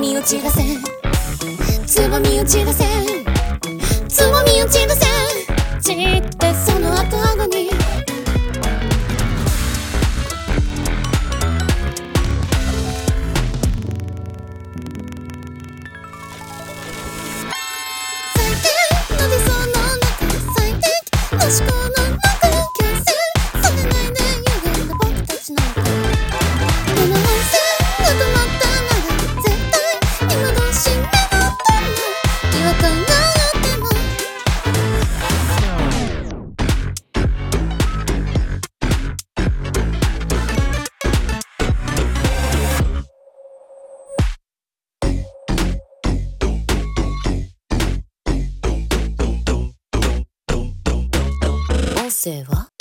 みを散らせつぼみを散らせつぼみを散らせ散ってその後顎に咲いてのでその中咲いてもしこの中キャンセルされないで歪んだ僕たちのこの音声が止まったなら絶対今どうし目が飛ぶ違和感があっても音声は